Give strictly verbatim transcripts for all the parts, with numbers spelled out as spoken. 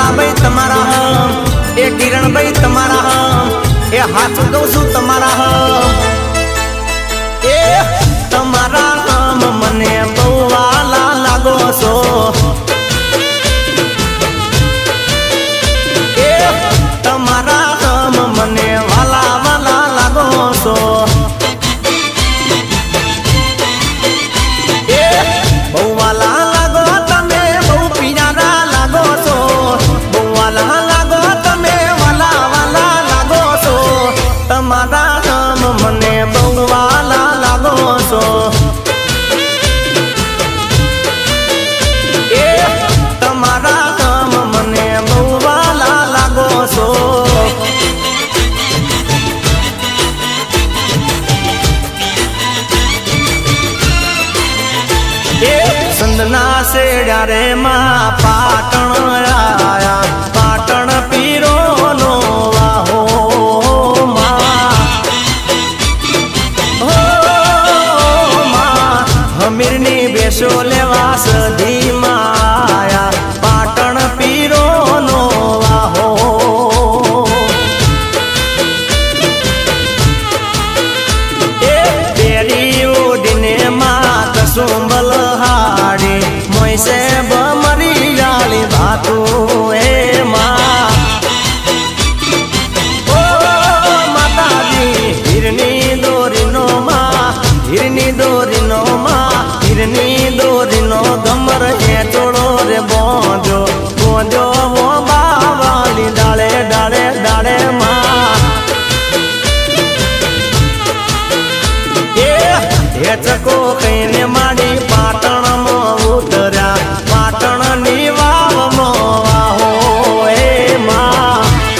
भाई तमारा हम ए किरण भाई तमारा हम ए हाथ कहूं छू तमारा हम ए तमारा हम मने बहु वाला लागो सो ए तमारा हम मने वाला वाला लागो सो ए बहु वाला लागो तमे बहु पियारा लागो सो बहु वाला लागो तमे वाला वाला लागो सो तमारा हम मने बहु वाला लागो सो ए तमारा हम मने बहु वाला लागो सो संदना से डारे माँ पाटण आया पाटण पीरो नो वाहो माँ हो माँ हमीरनी बेसो लेवास धी माया पाटण पीरो नो वाहो ए बेरी उडने माँ कसुंबल से बमरी जाली भातू हे माँ ओ माता जी हिरनी दोरी नो माँ हिरनी दोरी नो माँ हिरनी दोरी नो गमर हे चोड़ो रे बोंजो बोंजो वो बावाली डाले डाले डाले माँ ए हे चको कईने माड़ी पाटण उतरा पाटण निवाव मोहो हे माँ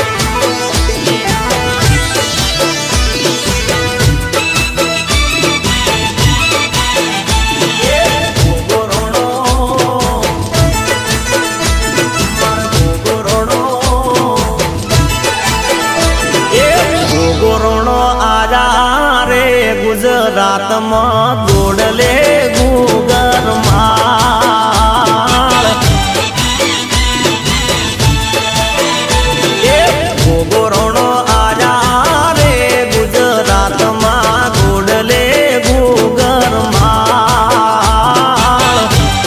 गोरोणो आजा रे गुजरात में गोडले गुगर माल ए गोरोणो आजा रे गुजरात में गोडले गुगर माल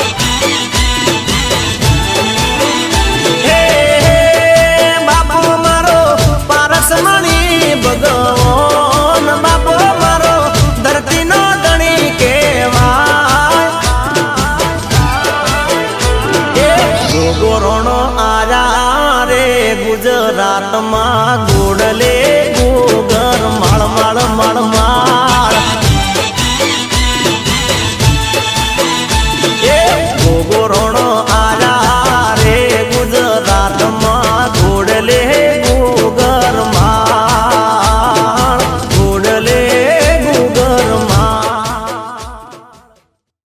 हे बापू मारो पारसमणी भगवान बापू मारो धरती नो धणी केवाय ए गोरोणो आजा रे गुजरात में गोडले